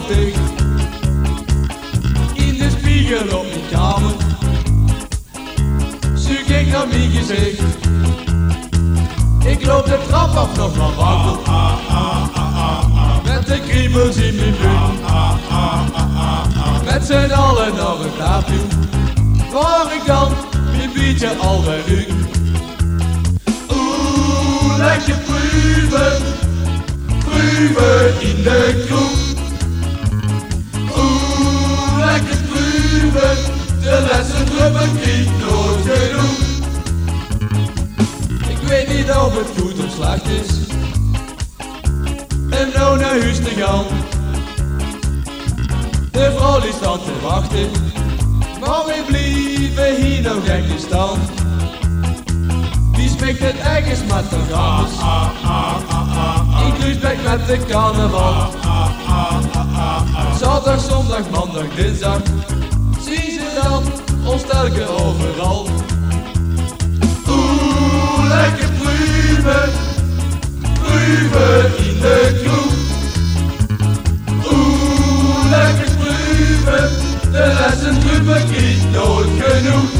dicht. In de spiegel op mijn kamer zoek ik naar mijn gezicht. Ik loop de trap af nog maar wakker, met de kriebels in mijn buik. Met z'n allen naar een tattoo, waar ik dan mijn biertje alweer ruik. Oeh, lekker proeven, proeven in de kroeg. Oeh, lekker proeven, de laatste druppel krijgt nooit genoeg. Ik weet niet of het goed of slecht is en nou naar huis te gaan. De vrouw die staat te wachten, maar we blijven hier nog even staan. Die smeekt het ergens met de gans, in Kruisbeek met de carnaval. Zaterdag, zondag, maandag, dinsdag, zien ze dan ons telkens overal. Oeh, lekker proeven, proeven in de kroeg. Oeh, lekker proeven, de laatste druppel krijgt nooit genoeg.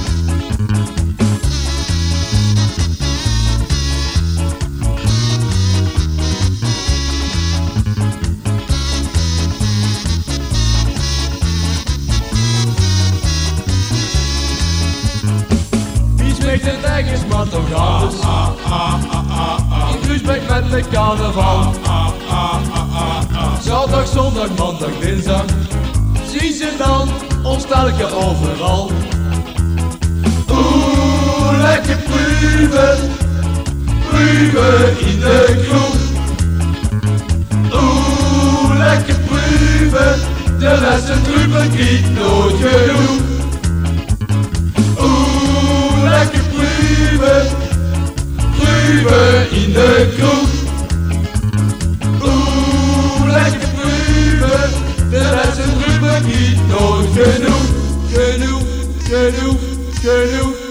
Het ergens maar toch anders, in Kruisbeek met de carnaval. Zaterdag, zondag, maandag, dinsdag, zien ze dan ons telkens overal. Oeh, lekker proeven, proeven in de kroeg. Oeh, lekker proeven, de laatste druppel krijgt nooit genoeg. Lekker proeven, proeven in de kroeg. Oeh, lekker proeven, de laatste druppel krijgt nooit genoeg. Genoeg, genoeg, genoeg.